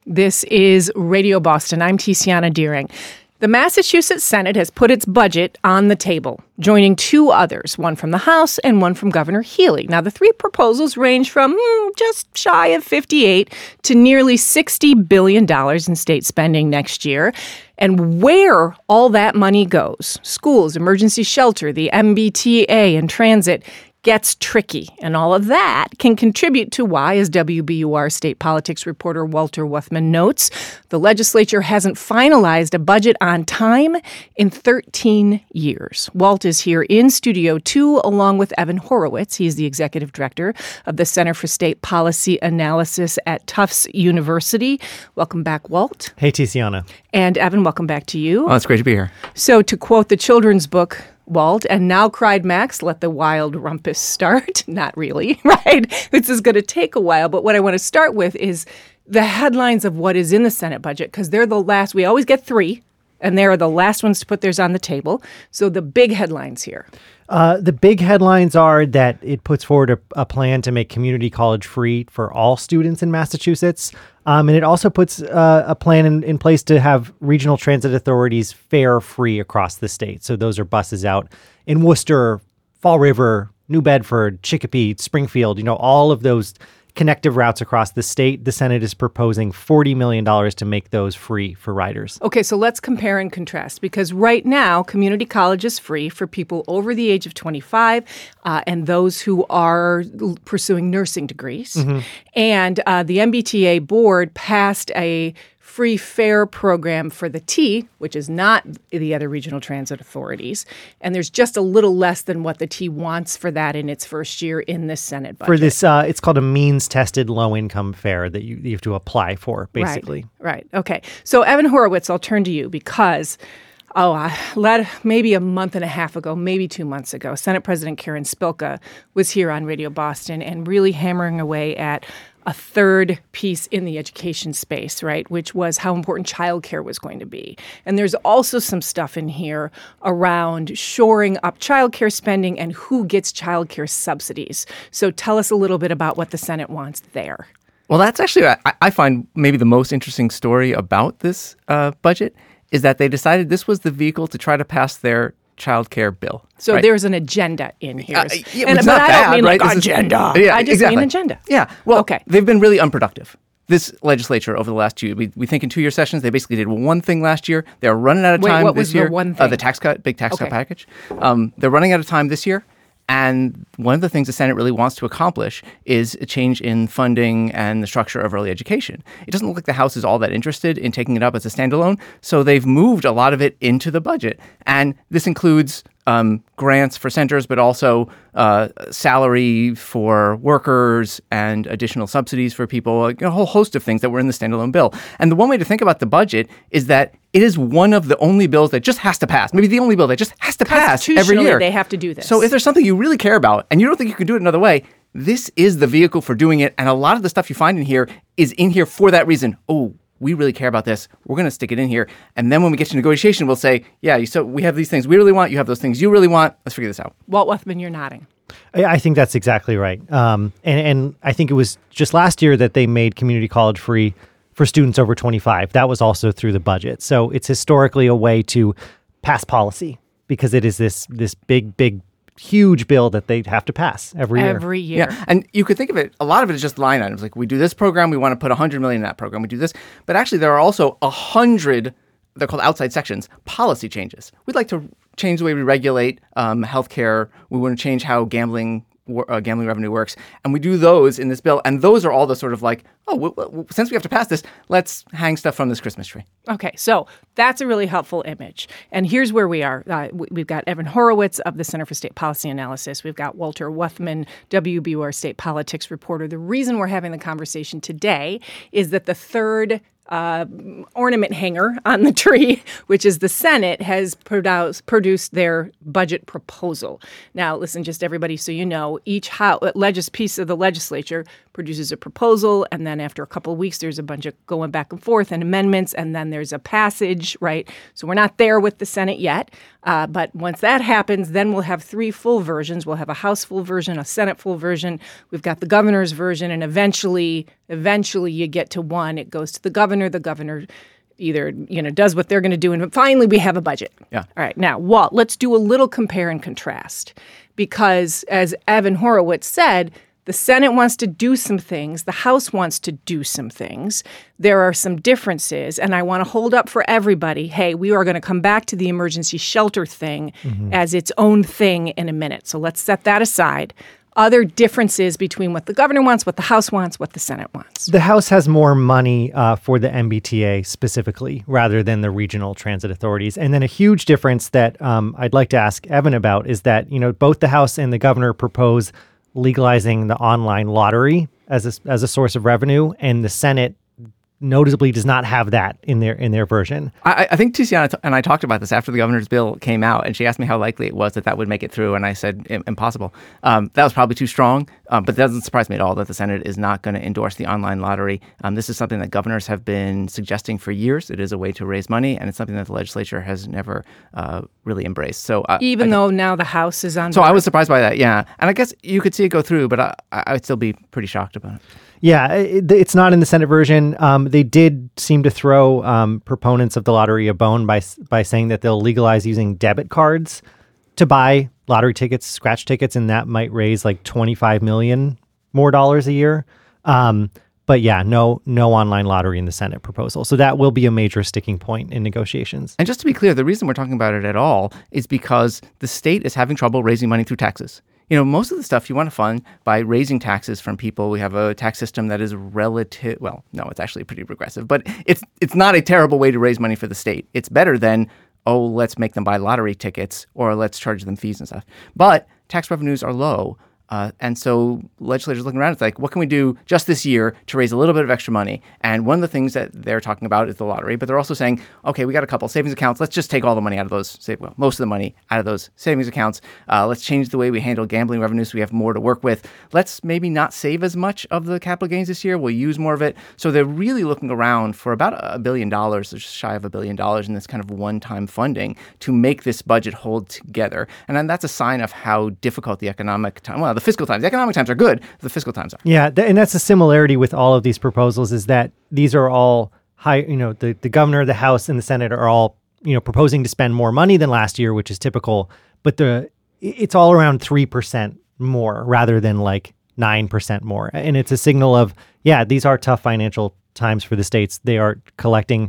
This is Radio Boston. I'm Tiziana Deering. The Massachusetts Senate has put its budget on the table, joining two others, one from the House and one from Governor Healey. Now, the three proposals range from just shy of $58 to nearly $60 billion in state spending next year. And where all that money goes, schools, emergency shelter, the MBTA, and transit, gets tricky. And all of that can contribute to why, as WBUR state politics reporter Walter Wuthmann notes, the legislature hasn't finalized a budget on time in 13 years. Walt is here in Studio 2 along with Evan Horowitz. He's the executive director of the Center for State Policy Analysis at Tufts University. Welcome back, Walt. Hey, Tiziana. And Evan, welcome back to you. Oh, it's great to be here. So to quote the children's book, Walt, and now cried Max, let the wild rumpus start. Not really, right? This is going to take a while. But what I want to start with is the headlines of what is in the Senate budget, because they're the last. We always get three, and they're the last ones to put theirs on the table. So the big headlines here. The big headlines are that it puts forward a plan to make community college free for all students in Massachusetts. And it also puts a plan in place to have regional transit authorities fare free across the state. So those are buses out in Worcester, Fall River, New Bedford, Chicopee, Springfield, all of those connective routes across the state. The Senate is proposing $40 million to make those free for riders. Okay, so let's compare and contrast, because right now, community college is free for people over the age of 25 and those who are pursuing nursing degrees. Mm-hmm. And the MBTA board passed a free fare program for the T, which is not the other regional transit authorities. And there's just a little less than what the T wants for that in its first year in this Senate budget. For this, it's called a means-tested low-income fare that you have to apply for, basically. Right. Okay. So, Evan Horowitz, I'll turn to you because maybe a month and a half ago, maybe 2 months ago, Senate President Karen Spilka was here on Radio Boston and really hammering away at a third piece in the education space, right, which was how important childcare was going to be. And there's also some stuff in here around shoring up childcare spending and who gets childcare subsidies. So tell us a little bit about what the Senate wants there. Well, that's actually, I find maybe the most interesting story about this budget is that they decided this was the vehicle to try to pass their child care bill. So right? There's an agenda in here. But I don't mean right? like agenda. I just mean agenda. Yeah. Well, okay. They've been really unproductive. This legislature over the last 2 years, we think in 2-year sessions, they basically did one thing last year. They're running out of time what this was year. The one thing? The tax cut, big tax cut package. They're running out of time this year. And one of the things the Senate really wants to accomplish is a change in funding and the structure of early education. It doesn't look like the House is all that interested in taking it up as a standalone, so they've moved a lot of it into the budget. And this includes grants for centers, but also salary for workers and additional subsidies for people, a whole host of things that were in the standalone bill. And the one way to think about the budget is that it is one of the only bills that just has to pass, maybe the only bill that just has to pass every year. They have to do this. So if there's something you really care about and you don't think you can do it another way, this is the vehicle for doing it. And a lot of the stuff you find in here is in here for that reason. Oh, we really care about this. We're going to stick it in here. And then when we get to negotiation, we'll say, yeah, so we have these things we really want. You have those things you really want. Let's figure this out. Walt Wuthmann, you're nodding. I think that's exactly right. And I think it was just last year that they made community college free for students over 25. That was also through the budget. So it's historically a way to pass policy because it is this big, huge bill that they have to pass every year. Yeah, and you could think of it, a lot of it is just line items. Like we do this program, we want to put $100 million in that program, we do this. But actually there are also 100, they're called outside sections, policy changes. We'd like to change the way we regulate healthcare. We want to change how gambling revenue works. And we do those in this bill. And those are all the sort of like, since we have to pass this, let's hang stuff from this Christmas tree. Okay, so that's a really helpful image. And here's where we are. We've got Evan Horowitz of the Center for State Policy Analysis. We've got Walter Wuthmann, WBUR state politics reporter. The reason we're having the conversation today is that the third ornament hanger on the tree, which is the Senate, has produced their budget proposal. Now, listen, just everybody, so you know, each piece of the legislature produces a proposal, and then after a couple of weeks, there's a bunch of going back and forth and amendments, and then there's a passage, right? So we're not there with the Senate yet, but once that happens, then we'll have 3 full versions. We'll have a House full version, a Senate full version. We've got the governor's version, and eventually you get to one. It goes to the governor. the governor either, does what they're going to do, and finally we have a budget. Yeah. All right. Now, Walt, let's do a little compare and contrast, because as Evan Horowitz said, the Senate wants to do some things. The House wants to do some things. There are some differences, and I want to hold up for everybody, hey, we are going to come back to the emergency shelter thing as its own thing in a minute. So let's set that aside. Other differences between what the governor wants, what the House wants, what the Senate wants. The House has more money for the MBTA specifically rather than the regional transit authorities. And then a huge difference that I'd like to ask Evan about is that, both the House and the governor propose legalizing the online lottery as a source of revenue, and the Senate noticeably does not have that in their version. I think Tiziana and I talked about this after the governor's bill came out, and she asked me how likely it was that would make it through, and I said impossible. That was probably too strong, but that doesn't surprise me at all that the Senate is not going to endorse the online lottery. This is something that governors have been suggesting for years. It is a way to raise money, and it's something that the legislature has never really embraced. So even though now the House is on So board. I was surprised by that, yeah. And I guess you could see it go through, but I would still be pretty shocked about it. Yeah, it's not in the Senate version. They did seem to throw proponents of the lottery a bone by saying that they'll legalize using debit cards to buy lottery tickets, scratch tickets, and that might raise like $25 million more a year. But yeah, no online lottery in the Senate proposal. So that will be a major sticking point in negotiations. And just to be clear, the reason we're talking about it at all is because the state is having trouble raising money through taxes. Most of the stuff you want to fund by raising taxes from people. We have a tax system that is it's actually pretty regressive, but it's not a terrible way to raise money for the state. It's better than, let's make them buy lottery tickets or let's charge them fees and stuff. But tax revenues are low. And so legislators looking around, it's like, what can we do just this year to raise a little bit of extra money? And one of the things that they're talking about is the lottery, but they're also saying, okay, we got a couple savings accounts. Let's just take all the money out of those, most of the money out of those savings accounts. Let's change the way we handle gambling revenues so we have more to work with. Let's maybe not save as much of the capital gains this year. We'll use more of it. So they're really looking around for about $1 billion, just shy of $1 billion in this kind of one-time funding to make this budget hold together. And then that's a sign of how difficult the fiscal times. The economic times are good. The fiscal times are. Yeah, and that's a similarity with all of these proposals is that these are all high. The governor, the House, and the Senate are all proposing to spend more money than last year, which is typical. But it's all around 3% more rather than like 9% more, and it's a signal of these are tough financial times for the states. They are collecting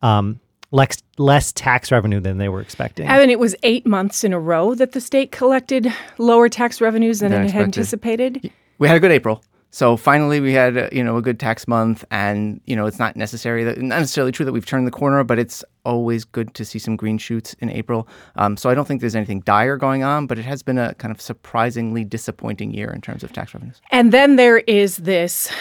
less tax revenue than they were expecting. Evan, it was 8 months in a row that the state collected lower tax revenues than it had anticipated. We had a good April. So finally we had a good tax month, and it's not necessarily true that we've turned the corner, but it's always good to see some green shoots in April. So I don't think there's anything dire going on, but it has been a kind of surprisingly disappointing year in terms of tax revenues. And then there is this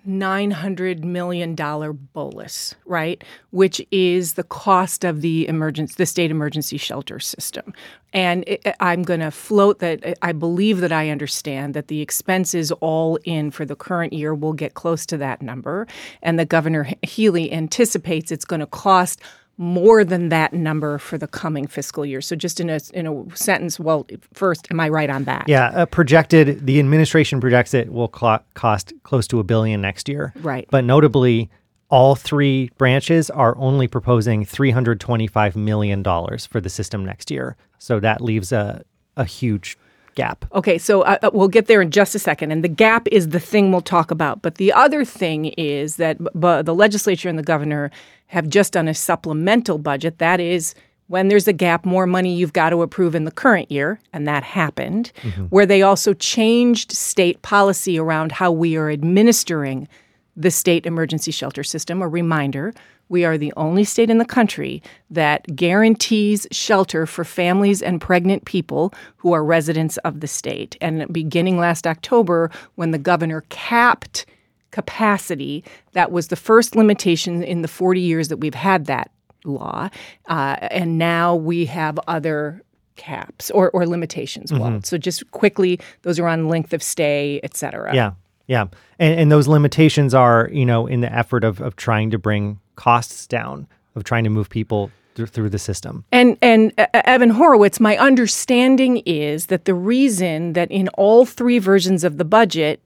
$900 million bolus, right? Which is the cost of the state emergency shelter system. And I'm going to float that I believe that I understand that the expenses all in for the current year will get close to that number. And that Governor Healy anticipates it's going to cost more than that number for the coming fiscal year. So just in a sentence, well, first, am I right on that? Yeah, the administration projects it will cost close to $1 billion next year. Right. But notably, all three branches are only proposing $325 million for the system next year. So that leaves a huge gap. Okay, so we'll get there in just a second. And the gap is the thing we'll talk about. But the other thing is that the legislature and the governor have just done a supplemental budget. That is, when there's a gap, more money you've got to approve in the current year. And that happened, where they also changed state policy around how we are administering the state emergency shelter system. A reminder, we are the only state in the country that guarantees shelter for families and pregnant people who are residents of the state. And beginning last October, when the governor capped capacity, that was the first limitation in the 40 years that we've had that law. And now we have other caps or limitations. Well, so just quickly, those are on length of stay, et cetera. Yeah. And those limitations are, in the effort of trying to bring costs down, of trying to move people through the system. And Evan Horowitz, my understanding is that the reason that in all three versions of the budget,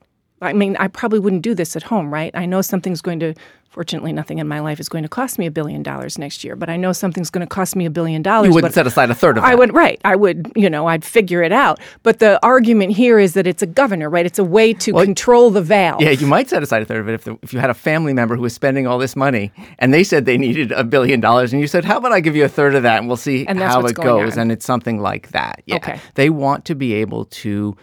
I mean, I probably wouldn't do this at home, right? I know something's going to, fortunately, nothing in my life is going to cost me $1 billion next year, but I know something's going to cost me $1 billion. You wouldn't set aside a third of that. I would, right. I would, I'd figure it out. But the argument here is that it's a governor, right? It's a way to control the valve. Yeah, you might set aside a third of it if you had a family member who was spending all this money and they said they needed $1 billion and you said, how about I give you a third of that and we'll see how it goes. And it's something like that. Yeah. Okay. They want to be able to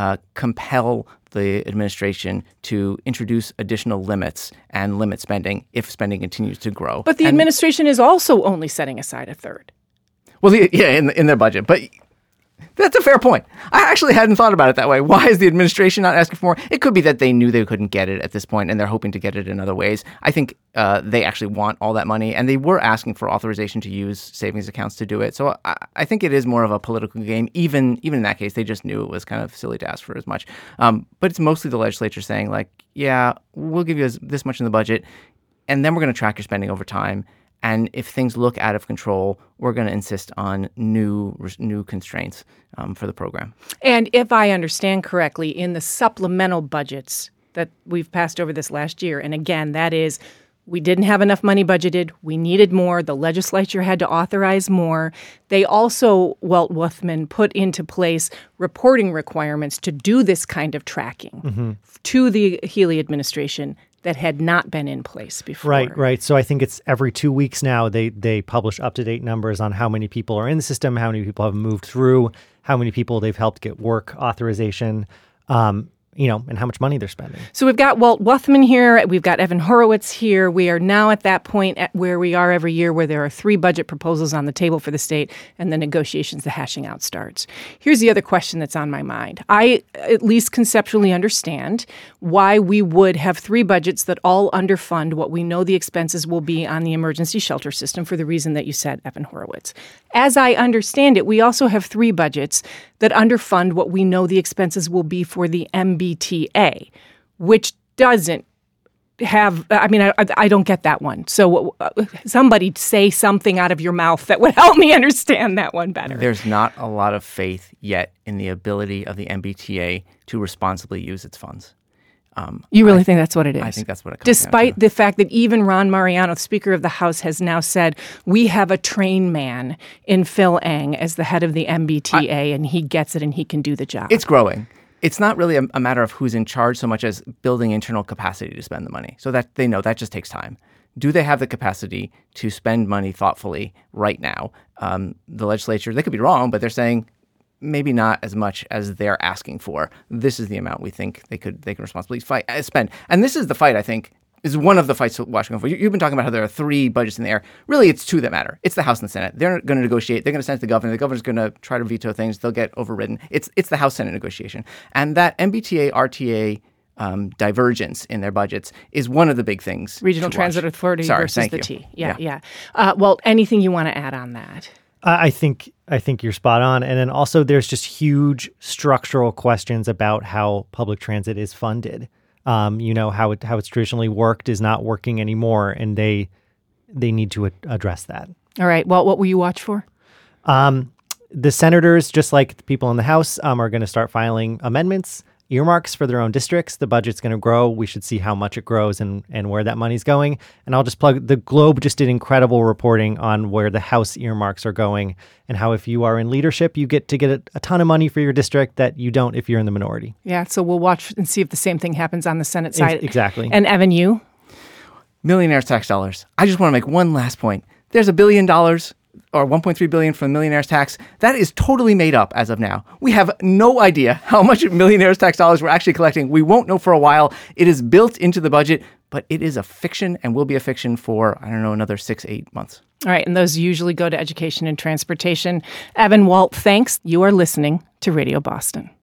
compel the administration to introduce additional limits and limit spending if spending continues to grow. But the administration is also only setting aside a third. Well, in their budget. But that's a fair point. I actually hadn't thought about it that way. Why is the administration not asking for more? It could be that they knew they couldn't get it at this point and they're hoping to get it in other ways. I think they actually want all that money, and they were asking for authorization to use savings accounts to do it. So I think it is more of a political game. Even in that case, they just knew it was kind of silly to ask for as much. But it's mostly the legislature saying, like, yeah, we'll give you this much in the budget, and then we're going to track your spending over time. And if things look out of control, we're going to insist on new constraints for the program. And if I understand correctly, in the supplemental budgets that we've passed over this last year, and again, that is, we didn't have enough money budgeted. We needed more. The legislature had to authorize more. They also, Walt Wuthman, put into place reporting requirements to do this kind of tracking to the Healey administration that had not been in place before. Right. So I think it's every 2 weeks now they publish up-to-date numbers on how many people are in the system, how many people have moved through, how many people they've helped get work authorization, and how much money they're spending. So we've got Walt Wuthman here. We've got Evan Horowitz here. We are now at that point where we are every year where there are 3 budget proposals on the table for the state and the negotiations, the hashing out starts. Here's the other question that's on my mind. I at least conceptually understand why we would have 3 budgets that all underfund what we know the expenses will be on the emergency shelter system for the reason that you said, Evan Horowitz. As I understand it, we also have 3 budgets that underfund what we know the expenses will be for the MBTA, which doesn't have, I don't get that one. So somebody say something out of your mouth that would help me understand that one better. There's not a lot of faith yet in the ability of the MBTA to responsibly use its funds. You really think that's what it is? I think that's what it comes down to. Despite the fact that even Ron Mariano, Speaker of the House, has now said, we have a train man in Phil Eng as the head of the MBTA, and he gets it and he can do the job. It's growing. It's not really a matter of who's in charge so much as building internal capacity to spend the money. So that they know that just takes time. Do they have the capacity to spend money thoughtfully right now? The legislature, they could be wrong, but they're saying, maybe not as much as they're asking for. This is the amount we think they can responsibly spend. And this is the fight, I think, is one of the fights Washington for. You've been talking about how there are 3 budgets in the air. Really, it's 2 that matter. It's the House and the Senate. They're going to negotiate. They're going to send it to the governor. The governor's going to try to veto things. They'll get overridden. It's the House-Senate negotiation. And that MBTA, RTA divergence in their budgets is one of the big things. Regional Transit Authority versus the T. Yeah. Well, anything you want to add on that? I think you're spot on. And then also there's just huge structural questions about how public transit is funded. How it's traditionally worked is not working anymore, and they need to address that. All right. Well, what will you watch for? The senators, just like the people in the House, are going to start filing amendments, earmarks for their own districts. The budget's going to grow. We should see how much it grows and where that money's going. And I'll just plug, the Globe just did incredible reporting on where the House earmarks are going and how if you are in leadership, you get to get a ton of money for your district that you don't if you're in the minority. Yeah, so we'll watch and see if the same thing happens on the Senate side. Exactly. And Evan, you? Millionaires' tax dollars. I just want to make one last point. There's $1 billion or $1.3 billion from the millionaires' tax. That is totally made up as of now. We have no idea how much millionaires' tax dollars we're actually collecting. We won't know for a while. It is built into the budget, but it is a fiction and will be a fiction for, another 6-8 months. All right, and those usually go to education and transportation. Evan, Walt, thanks. You are listening to Radio Boston.